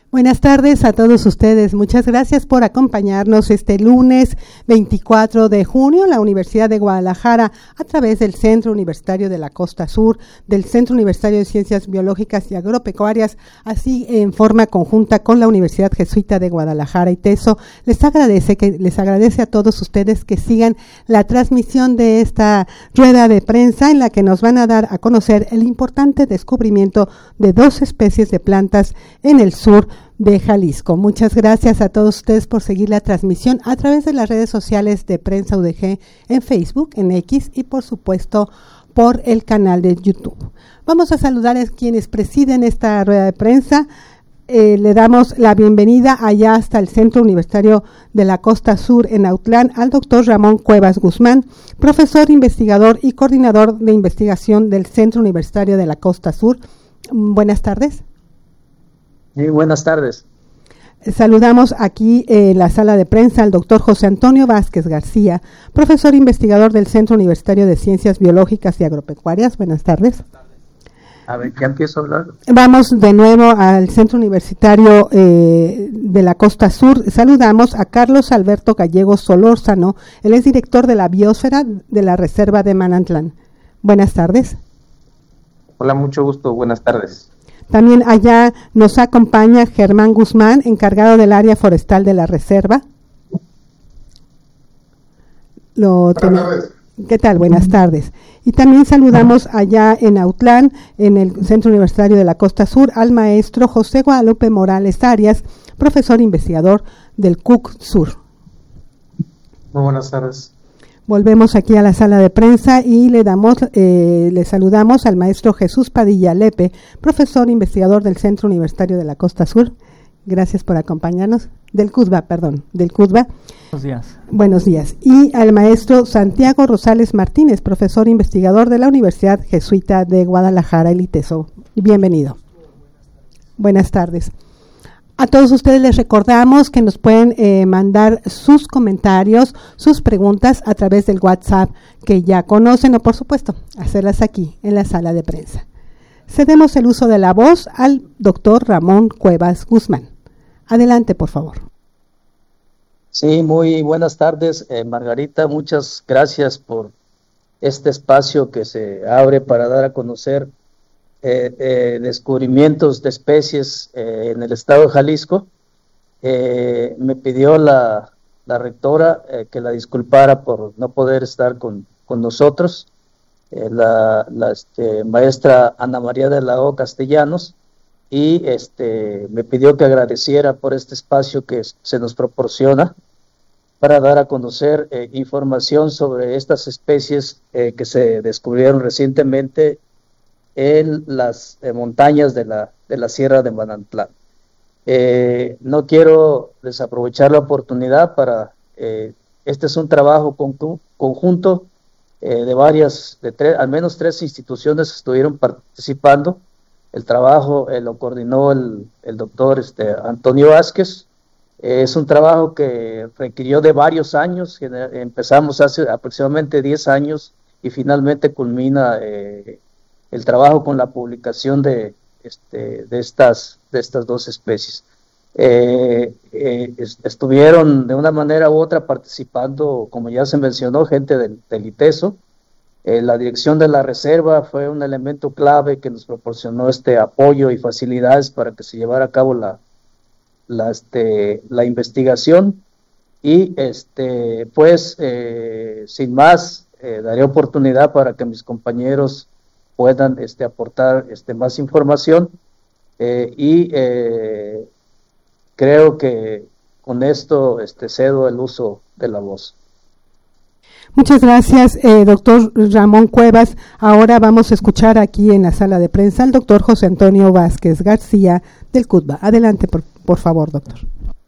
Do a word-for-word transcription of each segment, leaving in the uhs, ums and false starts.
Buenas tardes a todos ustedes. Muchas gracias por acompañarnos este lunes veinticuatro de junio en la Universidad de Guadalajara a través del Centro Universitario de la Costa Sur, del Centro Universitario de Ciencias Biológicas y Agropecuarias, así en forma conjunta con la Universidad Jesuita de Guadalajara y TESO. Les agradece que les agradece a todos ustedes que sigan la transmisión de esta rueda de prensa en la que nos van a dar a conocer el importante descubrimiento de dos especies de plantas en el sur de Jalisco. Muchas gracias a todos ustedes por seguir la transmisión a través de las redes sociales de Prensa U D G en Facebook, en X y por supuesto por el canal de YouTube. Vamos a saludar a quienes presiden esta rueda de prensa. Eh, le damos la bienvenida allá hasta el Centro Universitario de la Costa Sur en Autlán al doctor Ramón Cuevas Guzmán, profesor, investigador y coordinador de investigación del Centro Universitario de la Costa Sur. Buenas tardes. Sí, buenas tardes. Saludamos aquí en eh, la sala de prensa al doctor José Antonio Vázquez García, profesor investigador del Centro Universitario de Ciencias Biológicas y Agropecuarias. Buenas tardes. A ver, ¿ya empiezo a hablar? Vamos de nuevo al Centro Universitario eh, de la Costa Sur. Saludamos a Carlos Alberto Gallegos Solórzano, él es director de la Biosfera de la Reserva de Manantlán. Buenas tardes. Hola, mucho gusto, buenas tardes. También allá nos acompaña Germán Guzmán, encargado del área forestal de la reserva. Lo Buenas ¿Qué tal? Buenas tardes. Y también saludamos allá en Autlán, en el Centro Universitario de la Costa Sur, al maestro José Guadalupe Morales Arias, profesor investigador del C U C Sur. Muy buenas tardes. Volvemos aquí a la sala de prensa y le damos, eh, le saludamos al maestro Jesús Padilla Lepe, profesor investigador del Centro Universitario de la Costa Sur. Gracias por acompañarnos. Del CUSBA, perdón, del CUSBA. Buenos días. Buenos días. Y al maestro Santiago Rosales Martínez, profesor investigador de la Universidad Jesuita de Guadalajara, el ITESO. Bienvenido. Buenas tardes. A todos ustedes les recordamos que nos pueden eh, mandar sus comentarios, sus preguntas a través del WhatsApp que ya conocen o, por supuesto, hacerlas aquí en la sala de prensa. Cedemos el uso de la voz al doctor Ramón Cuevas Guzmán. Adelante, por favor. Sí, muy buenas tardes, eh, Margarita. Muchas gracias por este espacio que se abre para dar a conocer Eh, eh, descubrimientos de especies eh, en el estado de Jalisco. Eh, me pidió la, la rectora eh, que la disculpara por no poder estar con, con nosotros, eh, la, la este, maestra Ana María de la O Castellanos, y este, me pidió que agradeciera por este espacio que se nos proporciona para dar a conocer eh, información sobre estas especies eh, que se descubrieron recientemente en las eh, montañas de la, de la Sierra de Manantlán. Eh, no quiero desaprovechar la oportunidad para, eh, este es un trabajo con, conjunto eh, de varias, de tres, al menos tres instituciones estuvieron participando. El trabajo eh, lo coordinó el, el doctor este, Antonio Vázquez. Eh, es un trabajo que requirió de varios años, empezamos hace aproximadamente diez años y finalmente culmina eh, el trabajo con la publicación de, este, de, estas, de estas dos especies. Eh, eh, est estuvieron de una manera u otra participando, como ya se mencionó, gente del, del ITESO. Eh, la dirección de la reserva fue un elemento clave que nos proporcionó este apoyo y facilidades para que se llevara a cabo la, la, este, la investigación. Y este, pues, eh, sin más, eh, daré oportunidad para que mis compañeros puedan este, aportar este, más información eh, y eh, creo que con esto este, cedo el uso de la voz. Muchas gracias, eh, doctor Ramón Cuevas. Ahora vamos a escuchar aquí en la sala de prensa al doctor José Antonio Vázquez García del CUSBA. Adelante, por, por favor, doctor.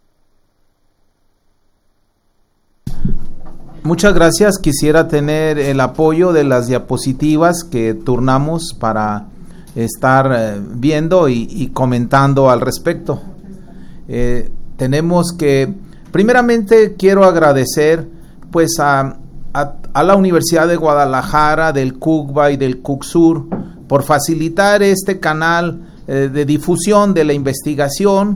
Muchas gracias. Quisiera tener el apoyo de las diapositivas que turnamos para estar eh, viendo y, y comentando al respecto. Eh, tenemos que, primeramente quiero agradecer pues a, a, a la Universidad de Guadalajara, del CUCBA y del CUCSUR por facilitar este canal eh, de difusión de la investigación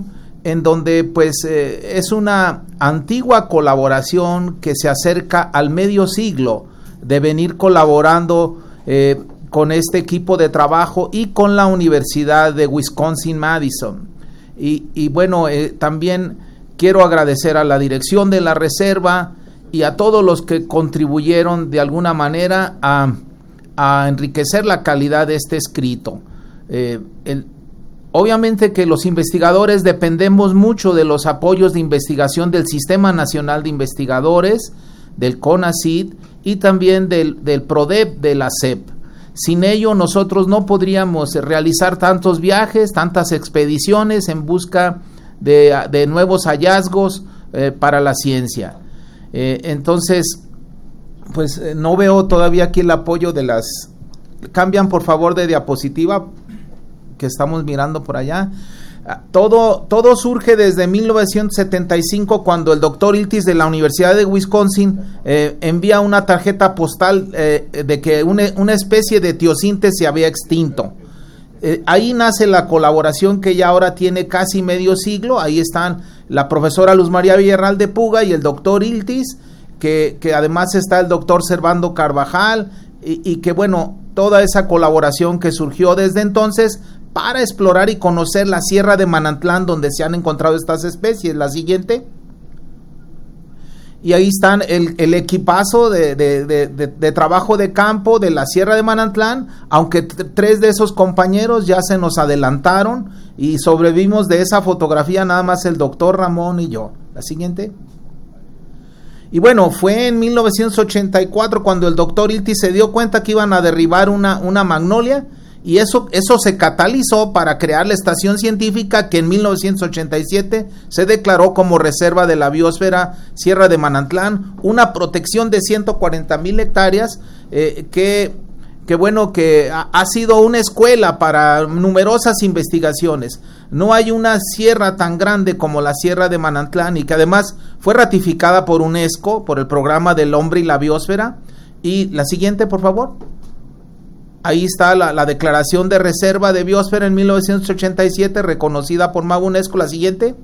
en donde pues eh, es una antigua colaboración que se acerca al medio siglo de venir colaborando eh, con este equipo de trabajo y con la Universidad de Wisconsin-Madison. Y, y bueno, eh, también quiero agradecer a la dirección de la reserva y a todos los que contribuyeron de alguna manera a, a enriquecer la calidad de este escrito. Eh, el, obviamente que los investigadores dependemos mucho de los apoyos de investigación del Sistema Nacional de Investigadores, del CONACYT y también del, del PRODEP de la S E P. Sin ello nosotros no podríamos realizar tantos viajes, tantas expediciones en busca de, de nuevos hallazgos eh, para la ciencia. Eh, entonces, pues eh, no veo todavía aquí el apoyo de las... Cambian por favor de diapositiva que estamos mirando por allá. Todo, todo surge desde mil novecientos setenta y cinco, cuando el doctor Iltis de la Universidad de Wisconsin eh, envía una tarjeta postal eh, de que una, una especie de teosinte se había extinto. Eh, ahí nace la colaboración que ya ahora tiene casi medio siglo. Ahí están la profesora Luz María Villarreal de Puga y el doctor Iltis, que, que además está el doctor Servando Carvajal, y, y que bueno, toda esa colaboración que surgió desde entonces para explorar y conocer la Sierra de Manantlán, donde se han encontrado estas especies. La siguiente. Y ahí están el, el equipazo de, de, de, de, de trabajo de campo de la Sierra de Manantlán, aunque t- tres de esos compañeros ya se nos adelantaron y sobrevivimos de esa fotografía nada más el doctor Ramón y yo. La siguiente. Y bueno, fue en mil novecientos ochenta y cuatro cuando el doctor Iltis se dio cuenta que iban a derribar una, una magnolia. Y eso, eso se catalizó para crear la estación científica que en mil novecientos ochenta y siete se declaró como reserva de la biosfera Sierra de Manantlán, una protección de ciento cuarenta mil hectáreas eh, que, que bueno, que ha, ha sido una escuela para numerosas investigaciones. No hay una sierra tan grande como la Sierra de Manantlán, y que además fue ratificada por UNESCO, por el Programa del Hombre y la Biosfera. Y la siguiente, por favor. Ahí está la, la declaración de reserva de biosfera en mil novecientos ochenta y siete, reconocida por UNESCO. La siguiente.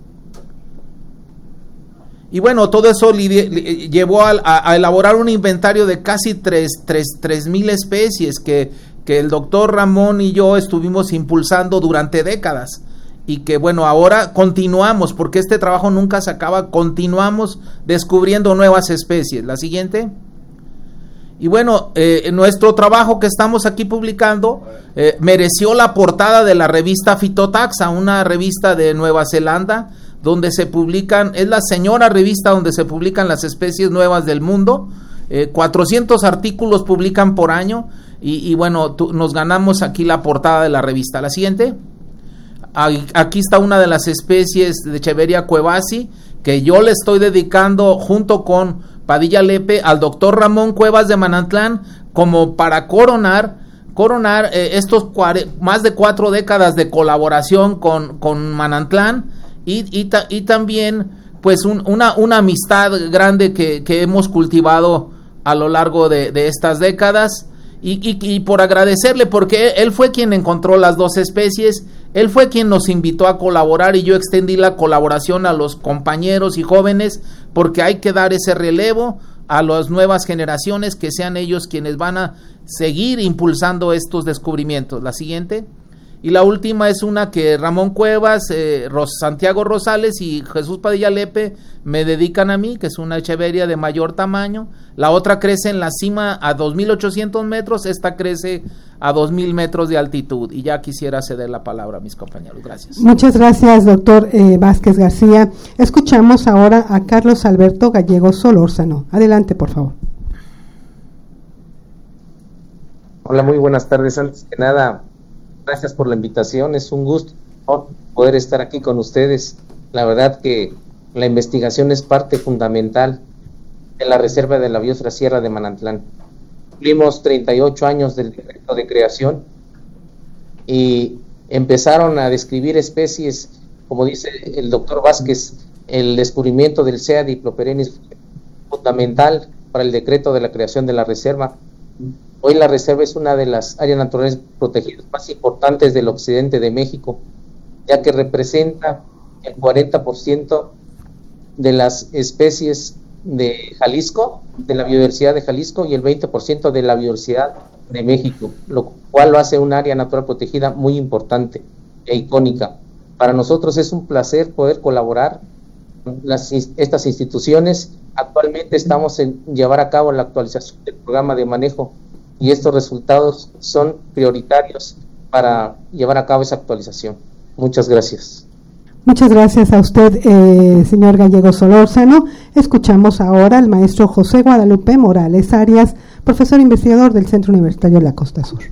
Y bueno, todo eso li, li, llevó a, a, a elaborar un inventario de casi tres mil especies que, que el doctor Ramón y yo estuvimos impulsando durante décadas. Y que bueno, ahora continuamos, porque este trabajo nunca se acaba, continuamos descubriendo nuevas especies. La siguiente. Y bueno, eh, nuestro trabajo que estamos aquí publicando eh, mereció la portada de la revista Phytotaxa, una revista de Nueva Zelanda, donde se publican, es la señora revista donde se publican las especies nuevas del mundo. eh, cuatrocientos artículos publican por año, y, y bueno, tu, nos ganamos aquí la portada de la revista. La siguiente. Aquí está una de las especies de Echeveria cuevasi, que yo le estoy dedicando junto con Padilla Lepe al doctor Ramón Cuevas de Manantlán, como para coronar coronar eh, estos cuare, más de cuatro décadas de colaboración con, con Manantlán, y, y, ta, y también pues un, una, una amistad grande que, que hemos cultivado a lo largo de, de estas décadas. Y, y, y por agradecerle, porque él fue quien encontró las dos especies, él fue quien nos invitó a colaborar, y yo extendí la colaboración a los compañeros y jóvenes, porque hay que dar ese relevo a las nuevas generaciones, que sean ellos quienes van a seguir impulsando estos descubrimientos. La siguiente. Y la última es una que Ramón Cuevas, eh, Ros, Santiago Rosales y Jesús Padilla Lepe me dedican a mí, que es una echeveria de mayor tamaño. La otra crece en la cima a dos mil ochocientos metros, esta crece a dos mil metros de altitud. Y ya quisiera ceder la palabra a mis compañeros. Gracias. Muchas gracias, doctor eh, Vázquez García. Escuchamos ahora a Carlos Alberto Gallego Solórzano. Adelante, por favor. Hola, muy buenas tardes. Antes que nada, gracias por la invitación, es un gusto poder estar aquí con ustedes. La verdad que la investigación es parte fundamental de la Reserva de la Biosfera Sierra de Manantlán. Cumplimos treinta y ocho años del decreto de creación y empezaron a describir especies, como dice el doctor Vázquez, el descubrimiento del C E A Diploperennis fundamental para el decreto de la creación de la reserva. Hoy la reserva es una de las áreas naturales protegidas más importantes del occidente de México, ya que representa el cuarenta por ciento de las especies de Jalisco, de la biodiversidad de Jalisco, y el veinte por ciento de la biodiversidad de México, lo cual lo hace un área natural protegida muy importante e icónica. Para nosotros es un placer poder colaborar con las, estas instituciones. Actualmente estamos en llevar a cabo la actualización del programa de manejo y estos resultados son prioritarios para llevar a cabo esa actualización. Muchas gracias. Muchas gracias a usted, eh, señor Gallego Solórzano. Escuchamos ahora al maestro José Guadalupe Morales Arias, profesor investigador del Centro Universitario de la Costa Sur.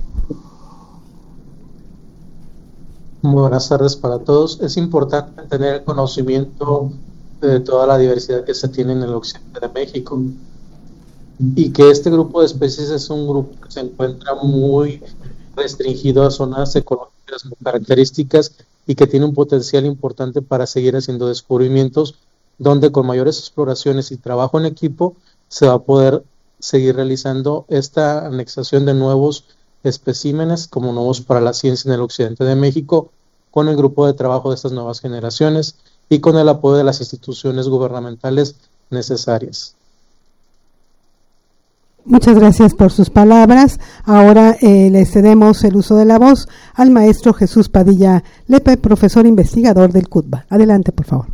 Muy buenas tardes para todos. Es importante tener conocimiento de toda la diversidad que se tiene en el occidente de México y que este grupo de especies es un grupo que se encuentra muy restringido a zonas ecológicas muy características y que tiene un potencial importante para seguir haciendo descubrimientos, donde con mayores exploraciones y trabajo en equipo se va a poder seguir realizando esta anexación de nuevos especímenes como nuevos para la ciencia en el occidente de México, con el grupo de trabajo de estas nuevas generaciones y con el apoyo de las instituciones gubernamentales necesarias. Muchas gracias por sus palabras. Ahora eh, le cedemos el uso de la voz al maestro Jesús Padilla Lepe, profesor investigador del C U T B A. Adelante, por favor.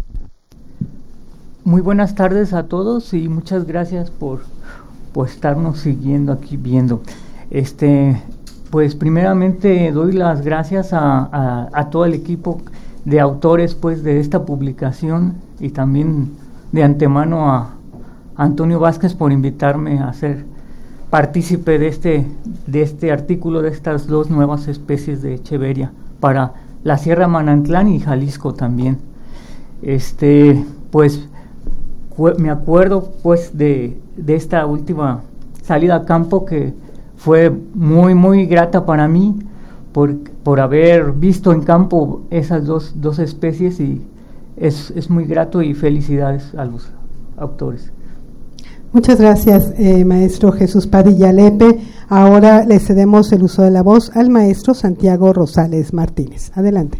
Muy buenas tardes a todos y muchas gracias por, por estarnos siguiendo aquí viendo. Este, pues primeramente doy las gracias a, a, a todo el equipo de autores pues de esta publicación y también de antemano a Antonio Vázquez por invitarme a ser partícipe de este, de este artículo de estas dos nuevas especies de Echeveria para la Sierra Manantlán y Jalisco también. Este, pues me acuerdo pues de, de esta última salida a campo que fue muy muy grata para mí por, por haber visto en campo esas dos, dos especies y es, es muy grato y felicidades a los autores. Muchas gracias, eh, maestro Jesús Padilla Lepe. Ahora le cedemos el uso de la voz al maestro Santiago Rosales Martínez. Adelante.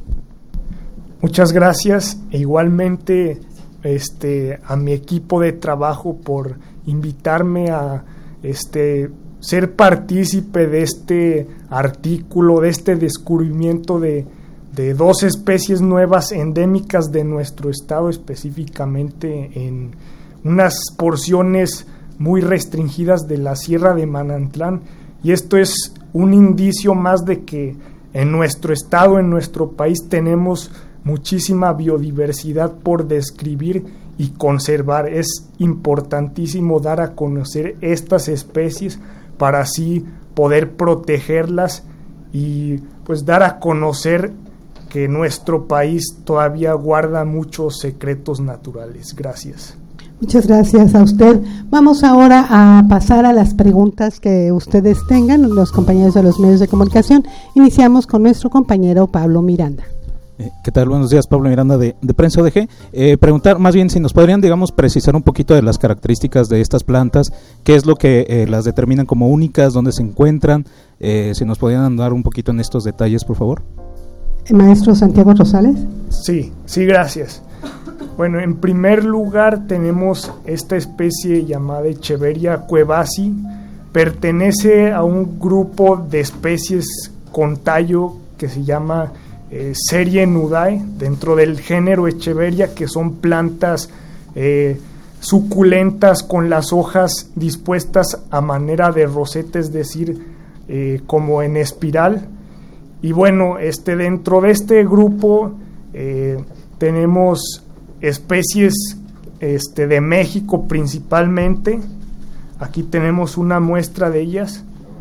Muchas gracias e igualmente este, a mi equipo de trabajo por invitarme a este, ser partícipe de este artículo, de este descubrimiento de, de dos especies nuevas endémicas de nuestro estado, específicamente en unas porciones muy restringidas de la Sierra de Manantlán, y esto es un indicio más de que en nuestro estado, en nuestro país, tenemos muchísima biodiversidad por describir y conservar. Es importantísimo dar a conocer estas especies para así poder protegerlas y pues dar a conocer que nuestro país todavía guarda muchos secretos naturales. Gracias. Muchas gracias a usted. Vamos ahora a pasar a las preguntas que ustedes tengan, los compañeros de los medios de comunicación. Iniciamos con nuestro compañero Pablo Miranda. Eh, ¿Qué tal? Buenos días, Pablo Miranda de, de Prensa O D G. Eh, preguntar más bien si nos podrían, digamos, precisar un poquito de las características de estas plantas, qué es lo que eh, las determinan como únicas, dónde se encuentran, eh, si nos podrían andar un poquito en estos detalles, por favor. Maestro Santiago Rosales. Sí, sí, gracias. Bueno, en primer lugar tenemos esta especie llamada Echeveria cuevasi. Pertenece a un grupo de especies con tallo que se llama eh, Serie Nudae, dentro del género Echeveria, que son plantas eh, suculentas con las hojas dispuestas a manera de roseta, es decir, eh, como en espiral. Y bueno, este, dentro de este grupo eh, tenemos especies este, de México principalmente. Aquí tenemos una muestra de ellas.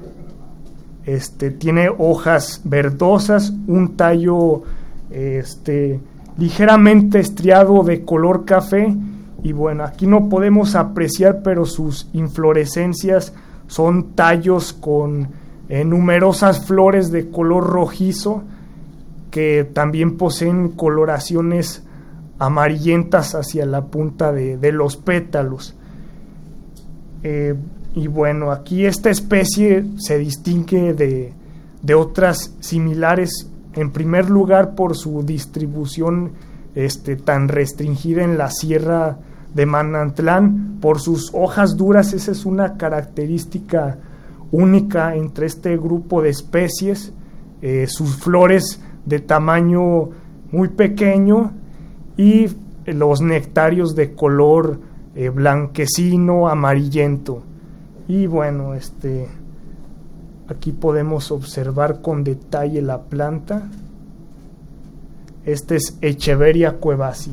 Este, tiene hojas verdosas, un tallo este, ligeramente estriado de color café, y bueno, aquí no podemos apreciar, pero sus inflorescencias son tallos con eh, numerosas flores de color rojizo que también poseen coloraciones amarillentas hacia la punta de, de los pétalos. Eh, y bueno, aquí esta especie se distingue de, de otras similares, en primer lugar por su distribución este, tan restringida en la sierra de Manantlán por sus hojas duras. Esa es una característica única entre este grupo de especies, eh, sus flores de tamaño muy pequeño y los nectarios de color eh, blanquecino, amarillento. Y bueno, este aquí podemos observar con detalle la planta. Este es Echeveria cuevasi.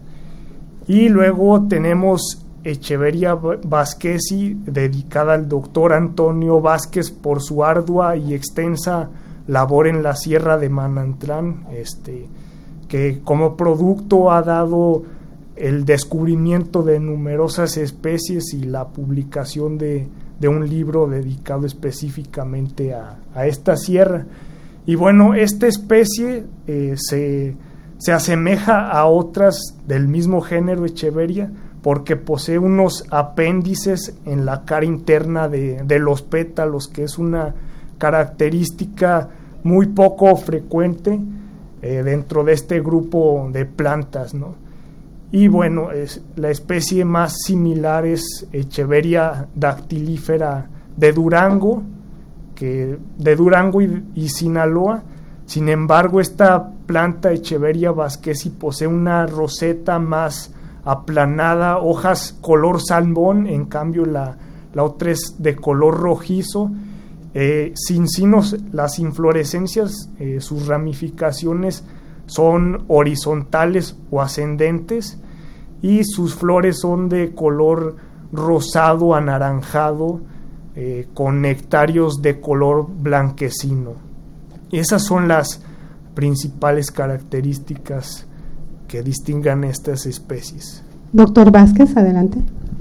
Y luego tenemos Echeveria vasquezi, dedicada al doctor Antonio Vázquez por su ardua y extensa labor en la sierra de Manantlán, este, que como producto ha dado el descubrimiento de numerosas especies y la publicación de, de un libro dedicado específicamente a, a esta sierra. Y bueno, esta especie eh, se, se asemeja a otras del mismo género Echeveria porque posee unos apéndices en la cara interna de, de los pétalos, que es una característica muy poco frecuente eh, dentro de este grupo de plantas, ¿no? Y bueno, es, la especie más similar es Echeveria dactilífera de Durango, que de Durango y, y Sinaloa. Sin embargo, esta planta Echeveria vasquezi posee una roseta más aplanada, hojas color salmón, en cambio la, la otra es de color rojizo, eh, sin cinos. Las inflorescencias, eh, sus ramificaciones son horizontales o ascendentes y sus flores son de color rosado anaranjado, eh, con nectarios de color blanquecino. Y esas son las principales características que distingan estas especies. Doctor Vázquez, adelante.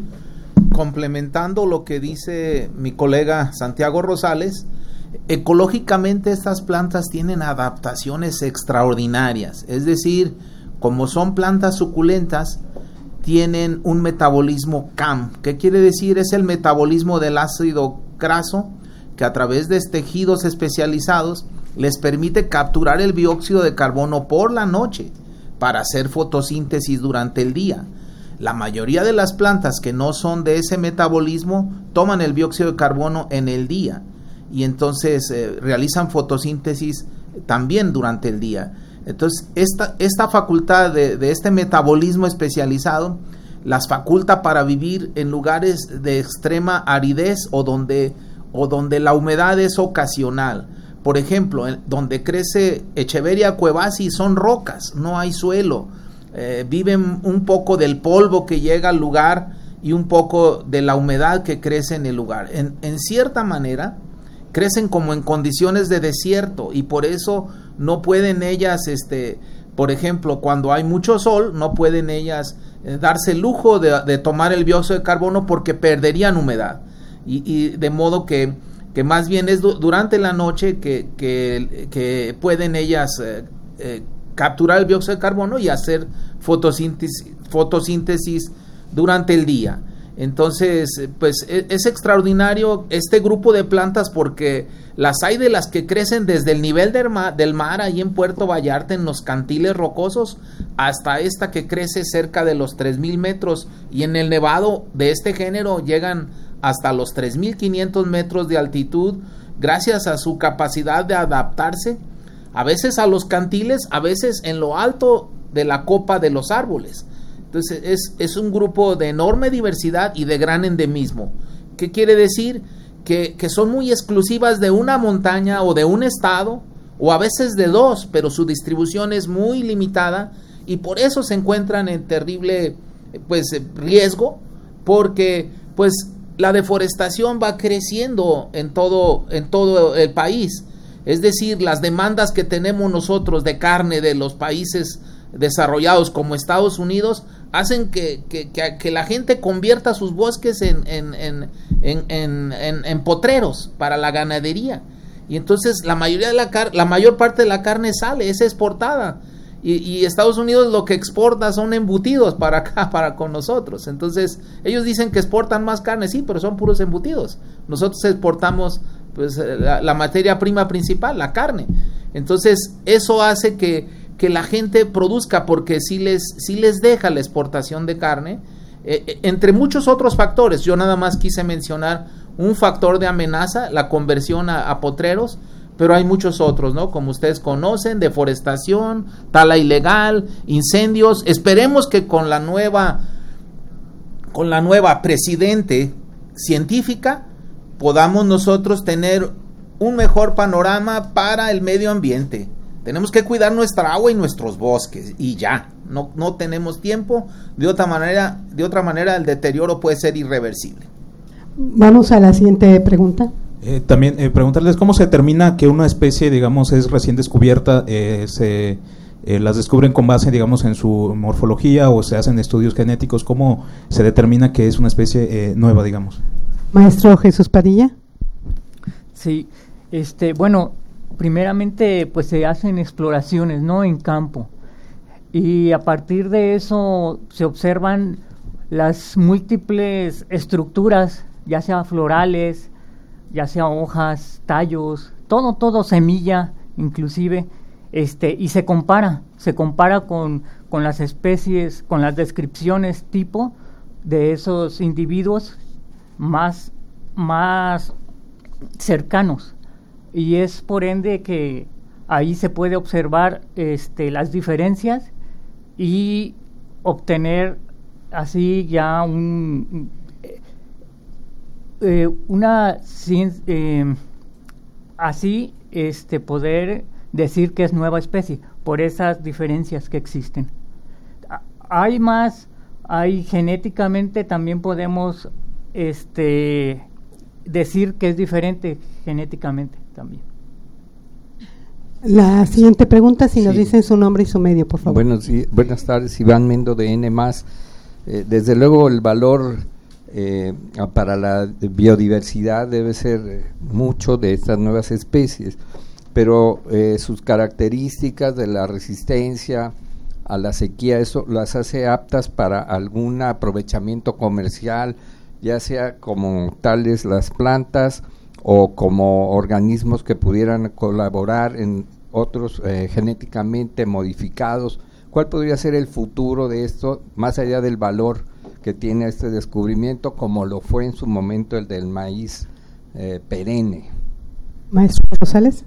Complementando lo que dice mi colega Santiago Rosales, ecológicamente estas plantas tienen adaptaciones extraordinarias, es decir, como son plantas suculentas, tienen un metabolismo C A M. ¿Qué quiere decir? Es el metabolismo del ácido graso que a través de tejidos especializados les permite capturar el dióxido de carbono por la noche para hacer fotosíntesis durante el día. La mayoría de las plantas que no son de ese metabolismo toman el dióxido de carbono en el día y entonces eh, realizan fotosíntesis también durante el día. Entonces esta, esta facultad de, de este metabolismo especializado las faculta para vivir en lugares de extrema aridez o donde, o donde la humedad es ocasional. Por ejemplo, en, donde crece Echeveria cuevasi son rocas, no hay suelo. Eh, viven un poco del polvo que llega al lugar y un poco de la humedad que crece en el lugar. En, en cierta manera, crecen como en condiciones de desierto y por eso no pueden ellas, este, por ejemplo, cuando hay mucho sol, no pueden ellas eh, darse el lujo de, de tomar el dióxido de carbono porque perderían humedad. Y, y de modo que, que más bien es du- durante la noche que, que, que pueden ellas eh, eh, capturar el dióxido de carbono y hacer fotosíntesis, fotosíntesis durante el día. Entonces, pues es, es extraordinario este grupo de plantas porque las hay de las que crecen desde el nivel del mar, del mar ahí en Puerto Vallarta, en los cantiles rocosos, hasta esta que crece cerca de los tres mil metros, y en el nevado de este género llegan hasta los tres mil quinientos metros de altitud, gracias a su capacidad de adaptarse, a veces a los cantiles, a veces en lo alto de la copa de los árboles. Entonces es, es un grupo de enorme diversidad y de gran endemismo. ¿Qué quiere decir? Que, que son muy exclusivas de una montaña o de un estado, o a veces de dos, pero su distribución es muy limitada y por eso se encuentran en terrible pues, riesgo, porque pues, la deforestación va creciendo en todo, en todo el país. Es decir, las demandas que tenemos nosotros de carne de los países desarrollados como Estados Unidos hacen que, que, que, que la gente convierta sus bosques en, en, en, en, en, en, en potreros para la ganadería, y entonces la mayoría de la car- la mayor parte de la carne sale, es exportada, y, y Estados Unidos lo que exporta son embutidos para acá, para con nosotros. Entonces ellos dicen que exportan más carne, sí, pero son puros embutidos. Nosotros exportamos pues la, la materia prima principal, la carne. Entonces eso hace que que la gente produzca, porque sí les, sí les deja la exportación de carne, eh, entre muchos otros factores. Yo nada más quise mencionar un factor de amenaza, la conversión a, a potreros, pero hay muchos otros, ¿no? Como ustedes conocen, deforestación, tala ilegal, incendios. Esperemos que con la nueva, con la nueva presidente científica podamos nosotros tener un mejor panorama para el medio ambiente. Tenemos que cuidar nuestra agua y nuestros bosques y ya, no, no tenemos tiempo. De otra manera, de otra manera el deterioro puede ser irreversible. Vamos a la siguiente pregunta. Eh, también eh, preguntarles cómo se determina que una especie, digamos, es recién descubierta, eh, se eh, las descubren con base, digamos, en su morfología o se hacen estudios genéticos. ¿Cómo se determina que es una especie eh, nueva, digamos? Maestro Jesús Padilla. Sí, este, bueno, primeramente pues se hacen exploraciones, ¿no?, en campo, y a partir de eso se observan las múltiples estructuras, ya sea florales, ya sea hojas, tallos, todo, todo, semilla inclusive, este, y se compara, se compara con, con las especies, con las descripciones tipo de esos individuos más, más cercanos, y es por ende que ahí se puede observar este, las diferencias y obtener así ya un eh, una eh, así este poder decir que es nueva especie por esas diferencias que existen. Hay más, hay genéticamente también podemos este decir que es diferente genéticamente también. La siguiente pregunta, si sí. nos dicen su nombre y su medio, por favor. Buenos, buenas tardes, Iván Mendo de N más. Eh, desde luego el valor eh, para la biodiversidad debe ser mucho de estas nuevas especies, pero eh, sus características de la resistencia a la sequía, eso las hace aptas para algún aprovechamiento comercial, ya sea como tales las plantas o como organismos que pudieran colaborar en otros eh, genéticamente modificados. ¿Cuál podría ser el futuro de esto, más allá del valor que tiene este descubrimiento, como lo fue en su momento el del maíz eh, perenne? Maestro Rosales.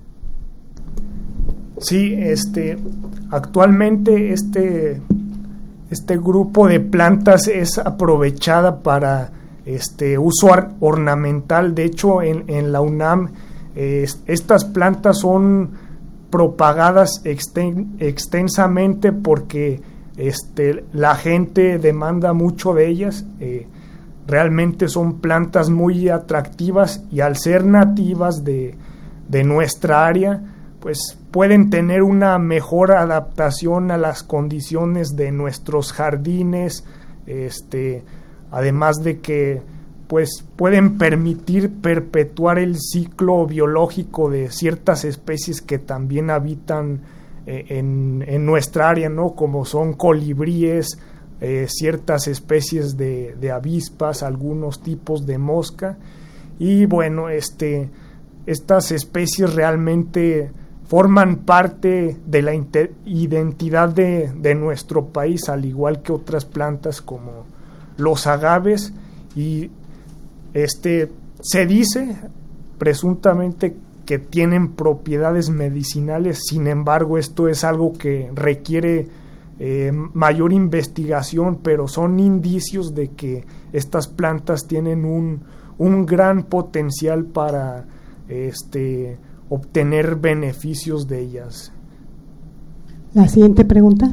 Sí, este, actualmente este, este grupo de plantas es aprovechada para este uso ornamental. De hecho, en, en la UNAM eh, estas plantas son propagadas exten, extensamente porque este, la gente demanda mucho de ellas. Eh, realmente son plantas muy atractivas y al ser nativas de, de nuestra área, pues pueden tener una mejor adaptación a las condiciones de nuestros jardines, este, además de que pues pueden permitir perpetuar el ciclo biológico de ciertas especies que también habitan eh, en, en nuestra área, ¿no? Como son colibríes, eh, ciertas especies de, de avispas, algunos tipos de mosca, y bueno, este, estas especies realmente forman parte de la identidad de, de nuestro país, al igual que otras plantas como los agaves, y este se dice presuntamente que tienen propiedades medicinales. Sin embargo, esto es algo que requiere eh, mayor investigación, pero son indicios de que estas plantas tienen un, un gran potencial para este obtener beneficios de ellas. La siguiente pregunta.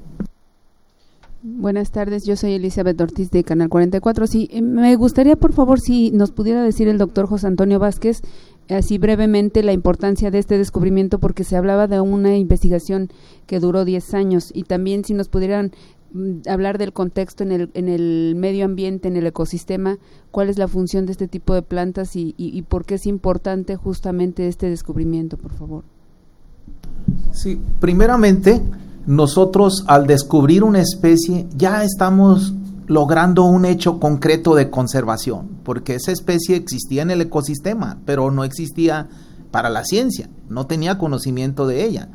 Buenas tardes, yo soy Elizabeth Ortiz de Canal cuarenta y cuatro. Sí, me gustaría, por favor, si nos pudiera decir el doctor José Antonio Vázquez, así brevemente, la importancia de este descubrimiento, porque se hablaba de una investigación que duró diez años, y también si nos pudieran hablar del contexto en el, en el medio ambiente, en el ecosistema, cuál es la función de este tipo de plantas y, y, y por qué es importante justamente este descubrimiento, por favor. Sí, primeramente, nosotros al descubrir una especie ya estamos logrando un hecho concreto de conservación, porque esa especie existía en el ecosistema, pero no existía para la ciencia, no tenía conocimiento de ella.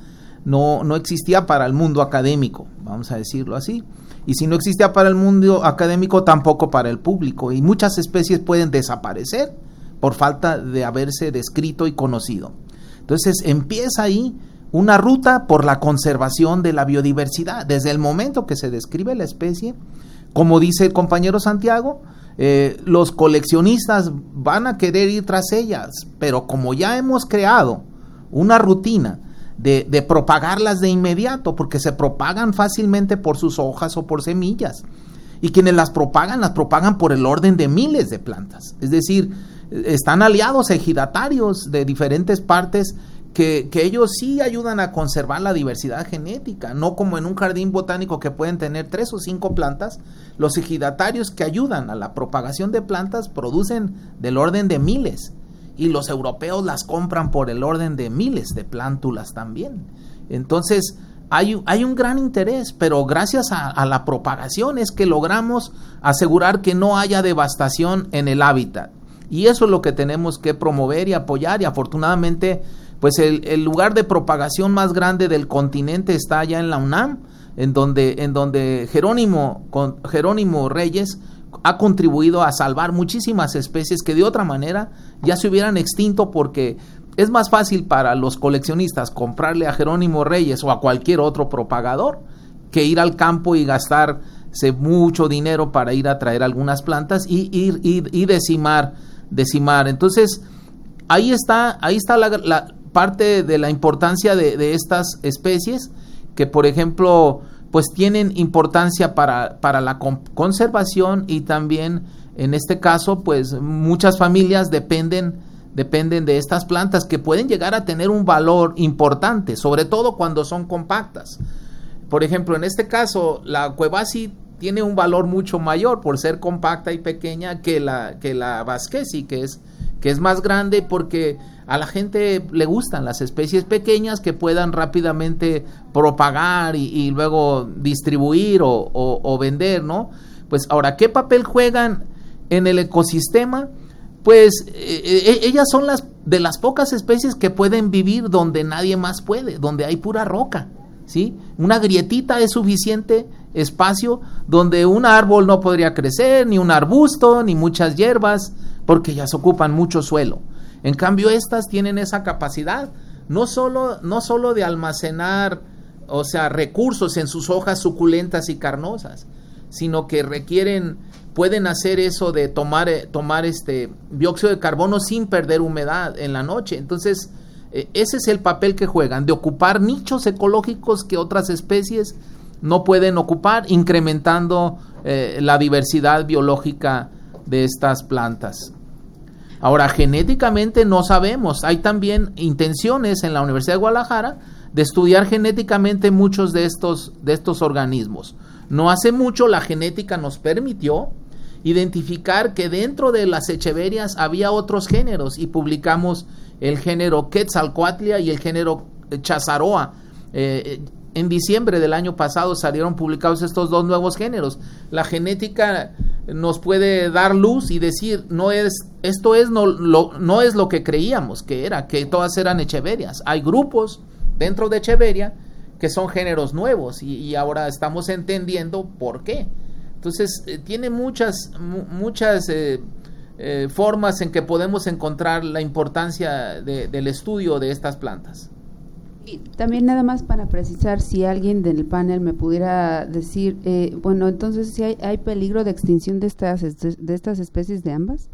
no, no existía para el mundo académico, vamos a decirlo así. Y si no existía para el mundo académico, tampoco para el público. Y muchas especies pueden desaparecer por falta de haberse descrito y conocido. Entonces empieza ahí una ruta por la conservación de la biodiversidad. Desde el momento que se describe la especie, como dice el compañero Santiago, eh, los coleccionistas van a querer ir tras ellas, pero como ya hemos creado una rutina de, de propagarlas de inmediato, porque se propagan fácilmente por sus hojas o por semillas, y quienes las propagan, las propagan por el orden de miles de plantas, es decir, están aliados a ejidatarios de diferentes partes que, que ellos sí ayudan a conservar la diversidad genética, no como en un jardín botánico que pueden tener tres o cinco plantas. Los ejidatarios que ayudan a la propagación de plantas producen del orden de miles, y los europeos las compran por el orden de miles de plántulas también. Entonces hay, hay un gran interés, pero gracias a, a la propagación es que logramos asegurar que no haya devastación en el hábitat. Y eso es lo que tenemos que promover y apoyar, y afortunadamente pues el, el lugar de propagación más grande del continente está allá en la UNAM, en donde, en donde Jerónimo, con, Jerónimo Reyes ha contribuido a salvar muchísimas especies que de otra manera ya se hubieran extinto, porque es más fácil para los coleccionistas comprarle a Jerónimo Reyes o a cualquier otro propagador que ir al campo y gastarse mucho dinero para ir a traer algunas plantas y, y, y, y decimar decimar. Entonces ahí está ahí está la, la parte de la importancia de, de estas especies, que por ejemplo pues tienen importancia para, para la conservación, y también en este caso pues muchas familias dependen dependen de estas plantas, que pueden llegar a tener un valor importante, sobre todo cuando son compactas. Por ejemplo, en este caso la Cuevasi tiene un valor mucho mayor por ser compacta y pequeña que la que la Vázquezi, que es que es más grande, porque a la gente le gustan las especies pequeñas que puedan rápidamente propagar y, y luego distribuir o, o, o vender, ¿no? Pues ahora, ¿qué papel juegan en el ecosistema? Pues eh, ellas son las de las pocas especies que pueden vivir donde nadie más puede, donde hay pura roca, ¿sí? Una grietita es suficiente espacio donde un árbol no podría crecer, ni un arbusto, ni muchas hierbas, porque ellas ocupan mucho suelo. En cambio, estas tienen esa capacidad, no solo, no solo de almacenar, o sea, recursos en sus hojas suculentas y carnosas, sino que requieren, pueden hacer eso de tomar, tomar este dióxido de carbono sin perder humedad en la noche. Entonces, eh, ese es el papel que juegan, de ocupar nichos ecológicos que otras especies no pueden ocupar, incrementando eh, la diversidad biológica de estas plantas. Ahora, genéticamente no sabemos, hay también intenciones en la Universidad de Guadalajara de estudiar genéticamente muchos de estos, de estos organismos. No hace mucho la genética nos permitió identificar que dentro de las echeverias había otros géneros, y publicamos el género Quetzalcoatlia y el género Chazaroa. Eh, en diciembre del año pasado salieron publicados estos dos nuevos géneros. La genética nos puede dar luz y decir, no es, esto es no, lo, no es lo que creíamos que era, que todas eran echeverias. Hay grupos dentro de echeveria que son géneros nuevos, y, y ahora estamos entendiendo por qué. Entonces eh, tiene muchas muchas eh, eh, formas en que podemos encontrar la importancia de, del estudio de estas plantas. Y también, nada más para precisar, si alguien del panel me pudiera decir, eh, bueno, entonces, ¿si hay, hay peligro de extinción de estas de estas especies de ambas?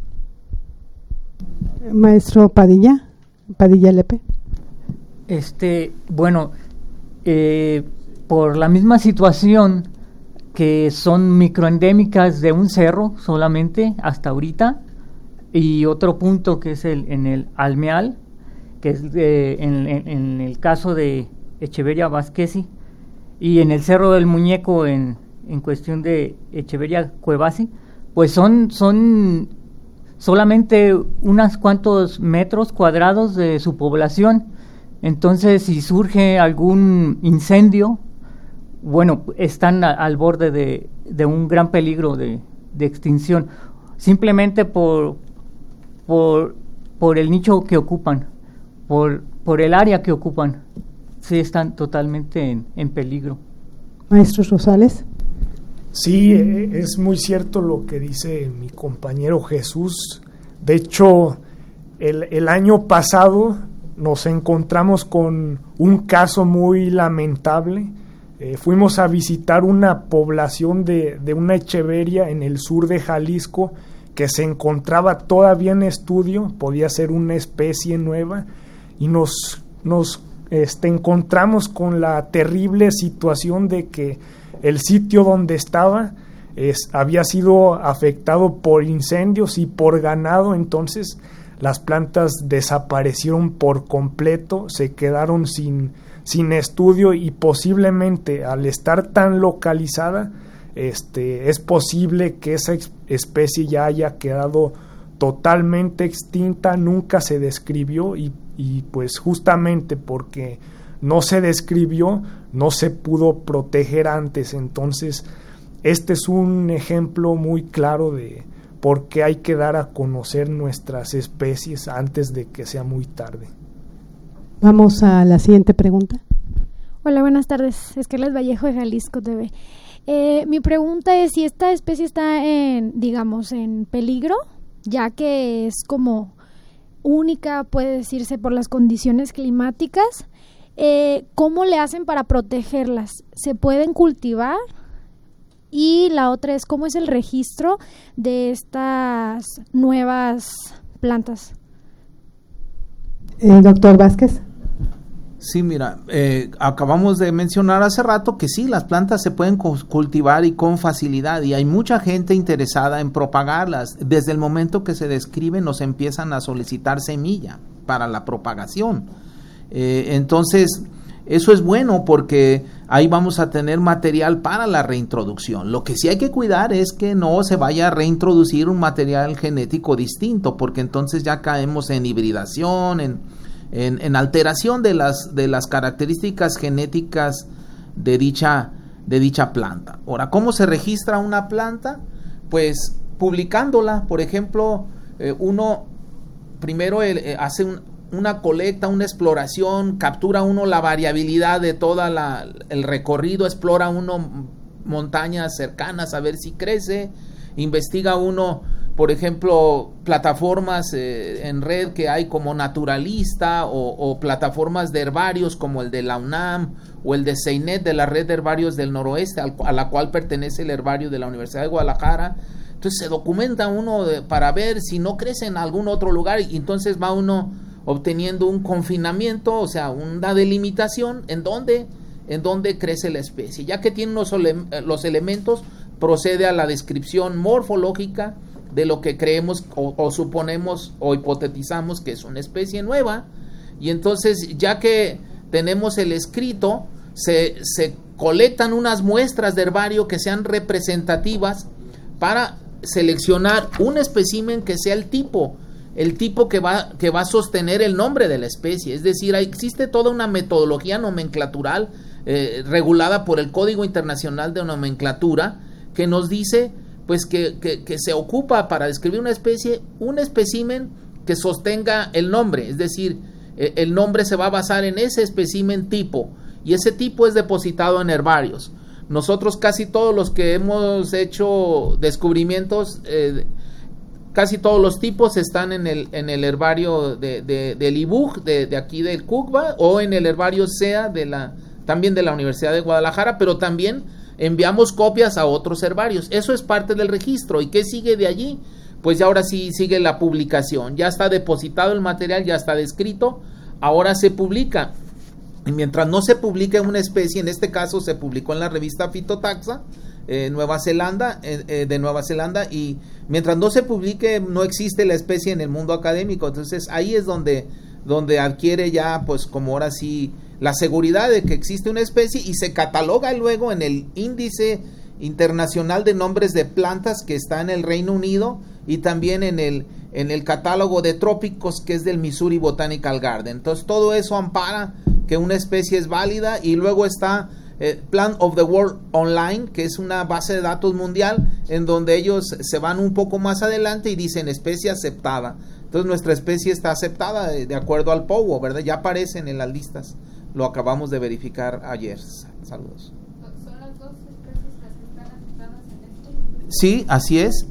Maestro Padilla, Padilla Lepe. Este, bueno, eh, por la misma situación que son microendémicas de un cerro solamente hasta ahorita, y otro punto que es el en el Almeal, que es de, en, en, en el caso de Echeveria Vázquezi, y en el Cerro del Muñeco en, en cuestión de Echeveria Cuevasi, pues son, son solamente unos cuantos metros cuadrados de su población. Entonces, si surge algún incendio, bueno, están a, al borde de, de un gran peligro de, de extinción, simplemente por, por, por el nicho que ocupan. Por, por el área que ocupan. sí están totalmente en, en peligro. Maestro Rosales. Sí, es muy cierto lo que dice mi compañero Jesús. De hecho, el, el año pasado nos encontramos con un caso muy lamentable. Eh, fuimos a visitar una población de, de una echeveria en el sur de Jalisco que se encontraba todavía en estudio, podía ser una especie nueva, y nos, nos este, encontramos con la terrible situación de que el sitio donde estaba es, había sido afectado por incendios y por ganado. Entonces las plantas desaparecieron por completo, se quedaron sin, sin estudio, y posiblemente al estar tan localizada, este, es posible que esa especie ya haya quedado totalmente extinta, nunca se describió, y, y pues justamente porque no se describió, no se pudo proteger antes. Entonces este es un ejemplo muy claro de por qué hay que dar a conocer nuestras especies antes de que sea muy tarde. Vamos a la siguiente pregunta. Hola, buenas tardes. Escarlett Vallejo de Jalisco T V. Eh, mi pregunta es si esta especie está en, digamos, en peligro, ya que es como única, puede decirse, por las condiciones climáticas. Eh, ¿Cómo le hacen para protegerlas? ¿Se pueden cultivar? Y la otra es, ¿cómo es el registro de estas nuevas plantas? Eh, doctor Vázquez. Sí, mira, eh, acabamos de mencionar hace rato que sí, las plantas se pueden cultivar y con facilidad, y hay mucha gente interesada en propagarlas. Desde el momento que se describen nos empiezan a solicitar semilla para la propagación. Eh, entonces, eso es bueno porque ahí vamos a tener material para la reintroducción. Lo que sí hay que cuidar es que no se vaya a reintroducir un material genético distinto, porque entonces ya caemos en hibridación, en En, en alteración de las de las características genéticas de dicha de dicha planta. Ahora, ¿cómo se registra una planta? Pues publicándola. Por ejemplo, eh, uno primero el, eh, hace un, una colecta, una exploración, captura uno la variabilidad de toda la el recorrido, explora uno montañas cercanas a ver si crece, investiga uno, por ejemplo, plataformas eh, en red que hay como Naturalista, o, o plataformas de herbarios como el de la UNAM o el de CEINET, de la red de herbarios del noroeste, al, a la cual pertenece el herbario de la Universidad de Guadalajara. Entonces se documenta uno de, para ver si no crece en algún otro lugar, y entonces va uno obteniendo un confinamiento, o sea, una delimitación en donde, en donde crece la especie. Ya que tiene unos ele- los elementos, procede a la descripción morfológica de lo que creemos o, o suponemos o hipotetizamos que es una especie nueva, y entonces ya que tenemos el escrito, se, se colectan unas muestras de herbario que sean representativas para seleccionar un espécimen que sea el tipo, el tipo que va, que va a sostener el nombre de la especie. Es decir, existe toda una metodología nomenclatural eh, regulada por el Código Internacional de Nomenclatura, que nos dice pues que, que, que se ocupa para describir una especie, un espécimen que sostenga el nombre. Es decir, eh, el nombre se va a basar en ese espécimen tipo, y ese tipo es depositado en herbarios. Nosotros casi todos los que hemos hecho descubrimientos, eh, casi todos los tipos están en el, en el herbario de, de, del I B U G, de, de aquí del CUCBA, o en el herbario C E A, de la, también de la Universidad de Guadalajara, pero también enviamos copias a otros herbarios. Eso es parte del registro. ¿Y qué sigue de allí? Pues ya ahora sí sigue la publicación. Ya está depositado el material, ya está descrito, ahora se publica. Y mientras no se publique una especie, en este caso se publicó en la revista Phytotaxa, eh, Nueva Zelanda, eh, eh, de Nueva Zelanda, y mientras no se publique no existe la especie en el mundo académico. Entonces ahí es donde, donde adquiere ya, pues como ahora sí, la seguridad de que existe una especie, y se cataloga luego en el índice internacional de nombres de plantas que está en el Reino Unido, y también en el, en el catálogo de trópicos que es del Missouri Botanical Garden. Entonces todo eso ampara que una especie es válida. Y luego está eh, Plant of the World Online, que es una base de datos mundial en donde ellos se van un poco más adelante y dicen especie aceptada. Entonces nuestra especie está aceptada de, de acuerdo al P O W, ¿verdad? Ya aparecen en las listas Lo acabamos de verificar ayer. Saludos. ¿Son las dos especies las que están afectadas en este? Sí, así es.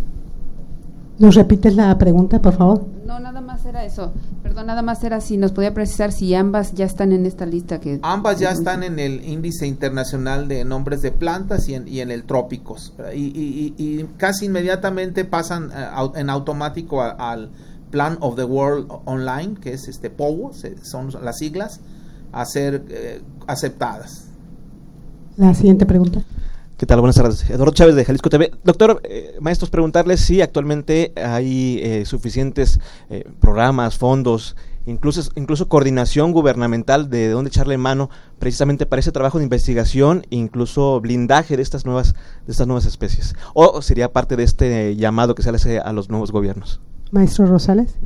¿Nos repites la pregunta, por favor? No, nada más era eso. Perdón, nada más era si nos podía precisar si ambas ya están en esta lista. Que Ambas ya están en el índice internacional de nombres de plantas y en, y en el trópicos. Y, y, y, y casi inmediatamente pasan uh, en automático a, al Plan of the World Online, que es este P O W, son las siglas, a ser eh, aceptadas. La siguiente pregunta. ¿Qué tal? Buenas tardes. Eduardo Chávez de Jalisco T V. Doctor, eh, maestros, preguntarles si actualmente hay eh, suficientes eh, programas, fondos, incluso, incluso coordinación gubernamental de dónde echarle mano precisamente para ese trabajo de investigación e incluso blindaje de estas nuevas, de estas nuevas especies. ¿O sería parte de este llamado que se le hace a los nuevos gobiernos? Maestro Rosales.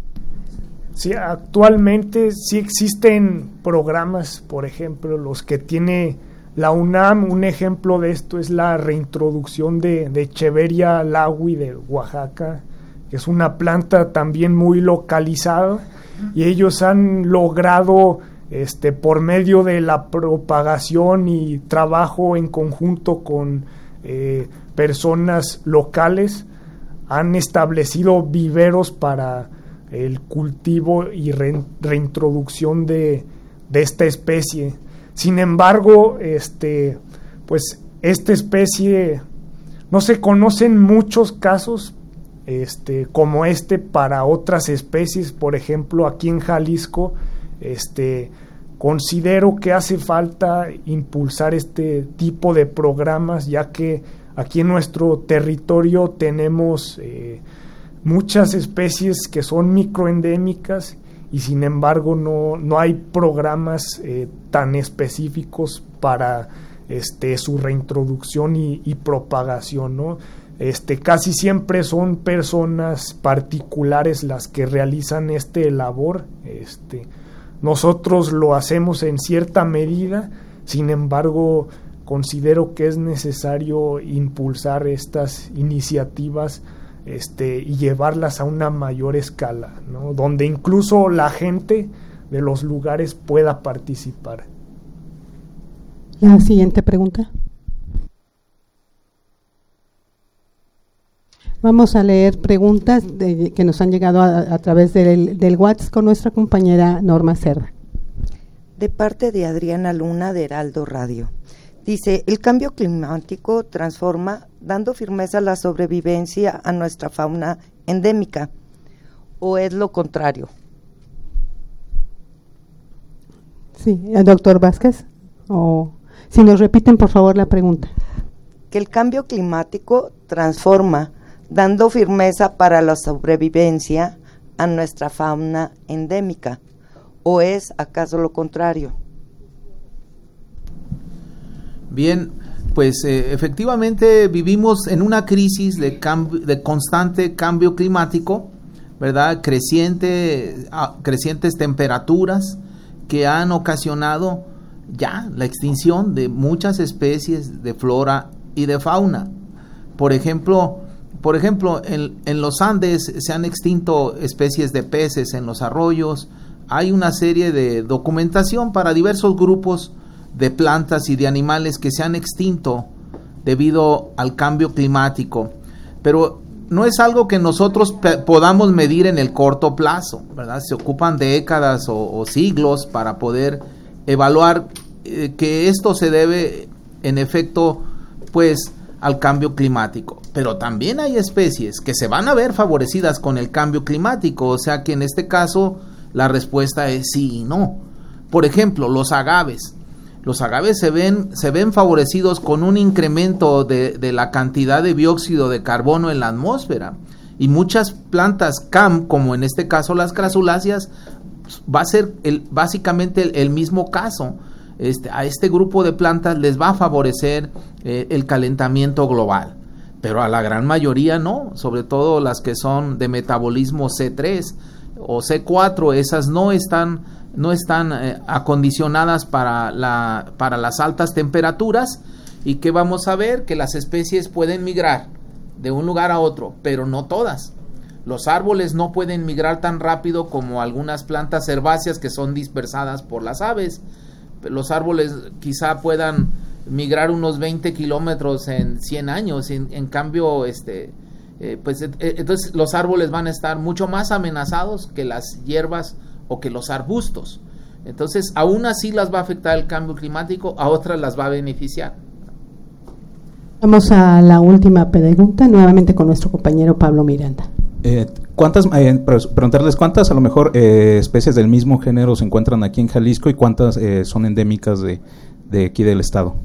Sí, actualmente sí existen programas, por ejemplo, los que tiene la UNAM. Un ejemplo de esto es la reintroducción de, de Echeveria laui de Oaxaca, que es una planta también muy localizada, y ellos han logrado, este, por medio de la propagación y trabajo en conjunto con eh, personas locales, han establecido viveros para el cultivo y re, reintroducción de, de esta especie. Sin embargo, este, pues esta especie no se conocen muchos casos este, como este para otras especies. Por ejemplo, aquí en Jalisco, este, considero que hace falta impulsar este tipo de programas, ya que aquí en nuestro territorio tenemos eh, muchas especies que son microendémicas, y sin embargo no, no hay programas eh, tan específicos para este, su reintroducción y, y propagación, ¿no? Este, casi siempre son personas particulares las que realizan este labor. Este, nosotros lo hacemos en cierta medida, sin embargo considero que es necesario impulsar estas iniciativas Este, y llevarlas a una mayor escala, ¿no? Donde incluso la gente de los lugares pueda participar. La siguiente pregunta. Vamos a leer preguntas de, que nos han llegado a, a través del, del WhatsApp con nuestra compañera Norma Cerda. De parte de Adriana Luna de Heraldo Radio. Dice, el cambio climático transforma, dando firmeza a la sobrevivencia a nuestra fauna endémica, ¿o es lo contrario? Sí, el doctor Vázquez, o si nos repiten por favor la pregunta. Que el cambio climático transforma, dando firmeza para la sobrevivencia a nuestra fauna endémica, ¿o es acaso lo contrario? Bien, pues eh, efectivamente vivimos en una crisis de, cambio, de constante cambio climático, ¿verdad? Creciente, ah, crecientes temperaturas que han ocasionado ya la extinción de muchas especies de flora y de fauna. Por ejemplo, por ejemplo en, en los Andes se han extinto especies de peces en los arroyos. Hay una serie de documentación para diversos grupos de plantas y de animales que se han extinto debido al cambio climático, pero no es algo que nosotros pe- podamos medir en el corto plazo, ¿verdad? Se ocupan décadas o, o siglos para poder evaluar eh, que esto se debe en efecto pues al cambio climático, pero también hay especies que se van a ver favorecidas con el cambio climático, o sea que en este caso la respuesta es sí y no. Por ejemplo, los agaves. Los agaves se ven, se ven favorecidos con un incremento de, de la cantidad de dióxido de carbono en la atmósfera, y muchas plantas C A M, como en este caso las crasuláceas, va a ser el, básicamente el, el mismo caso. Este, a este grupo de plantas les va a favorecer eh, el calentamiento global, pero a la gran mayoría no, sobre todo las que son de metabolismo C tres o C cuatro, esas no están no están eh, acondicionadas para la para las altas temperaturas. Y que vamos a ver que las especies pueden migrar de un lugar a otro, pero no todas. Los árboles no pueden migrar tan rápido como algunas plantas herbáceas que son dispersadas por las aves. Los árboles quizá puedan migrar unos veinte kilómetros en cien años, en, en cambio, este, eh, pues eh, entonces los árboles van a estar mucho más amenazados que las hierbas o que los arbustos. Entonces, aún así las va a afectar el cambio climático, a otras las va a beneficiar. Vamos a la última pregunta, nuevamente con nuestro compañero Pablo Miranda. Eh, ¿Cuántas, eh, preguntarles cuántas a lo mejor eh, especies del mismo género se encuentran aquí en Jalisco y cuántas eh, son endémicas de, de aquí del estado?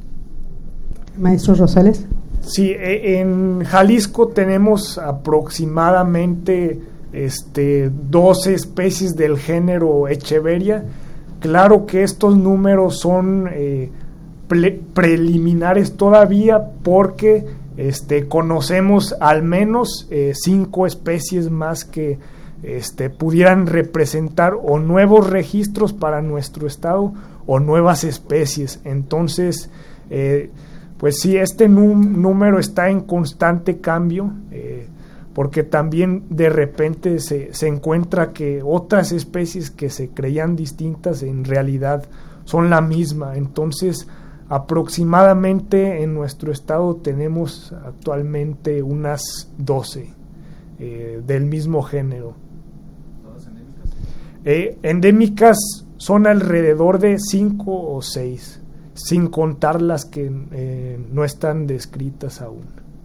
Maestro Rosales. Sí, en Jalisco tenemos aproximadamente este, doce especies del género Echeveria. Claro que estos números son eh, pre- preliminares todavía porque Este, conocemos al menos eh, cinco especies más que este, pudieran representar o nuevos registros para nuestro estado o nuevas especies. Entonces, eh, pues sí, este num- número está en constante cambio, eh, porque también de repente se, se encuentra que otras especies que se creían distintas en realidad son la misma. Entonces, aproximadamente en nuestro estado tenemos actualmente unas doce eh, del mismo género. ¿Todas endémicas? Eh, endémicas son alrededor de cinco o seis, sin contar las que eh, no están descritas aún.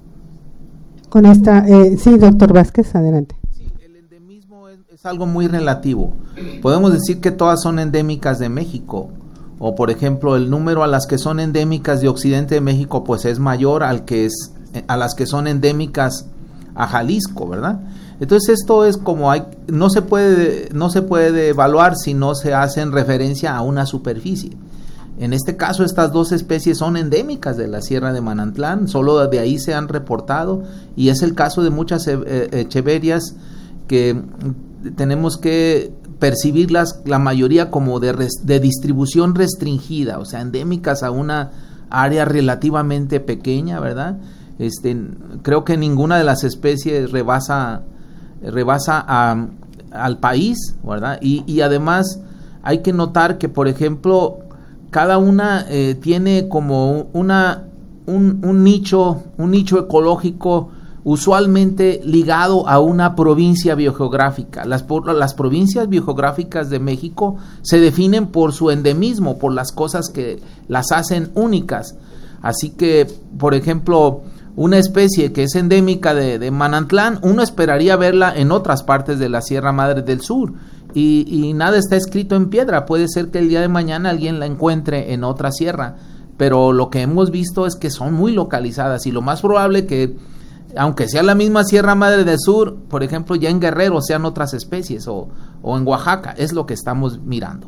Con esta, eh, sí, doctor Vázquez, adelante. Sí, el endemismo es, es algo muy relativo. Podemos decir que todas son endémicas de México. O por ejemplo, el número a las que son endémicas de Occidente de México pues es mayor al que es a las que son endémicas a Jalisco, ¿verdad? Entonces esto es como hay no se puede no se puede evaluar si no se hace en referencia a una superficie. En este caso estas dos especies son endémicas de la Sierra de Manantlán, solo de ahí se han reportado y es el caso de muchas eh, echeverias que tenemos que percibirlas la mayoría como de, res, de distribución restringida, o sea, endémicas a una área relativamente pequeña, ¿verdad? Este, creo que ninguna de las especies rebasa rebasa a, al país, ¿verdad? Y, y además hay que notar que, por ejemplo, cada una eh, tiene como una un, un nicho, un nicho ecológico usualmente ligado a una provincia biogeográfica. Las, las provincias biogeográficas de México se definen por su endemismo, por las cosas que las hacen únicas. Así que, por ejemplo, una especie que es endémica de, de Manantlán, uno esperaría verla en otras partes de la Sierra Madre del Sur. Y, y nada está escrito en piedra. Puede ser que el día de mañana alguien la encuentre en otra sierra. Pero lo que hemos visto es que son muy localizadas y lo más probable que aunque sea la misma Sierra Madre del Sur, por ejemplo, ya en Guerrero sean otras especies o, o en Oaxaca, es lo que estamos mirando.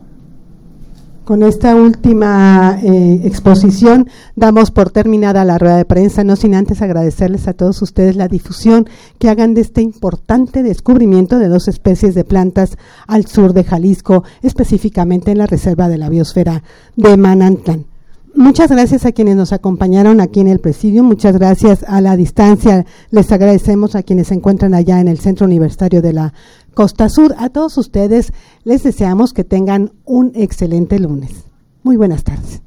Con esta última eh, exposición damos por terminada la rueda de prensa, no sin antes agradecerles a todos ustedes la difusión que hagan de este importante descubrimiento de dos especies de plantas al sur de Jalisco, específicamente en la Reserva de la Biosfera de Manantlán. Muchas gracias a quienes nos acompañaron aquí en el presidio, muchas gracias a la distancia, les agradecemos a quienes se encuentran allá en el Centro Universitario de la Costa Sur. A todos ustedes les deseamos que tengan un excelente lunes. Muy buenas tardes.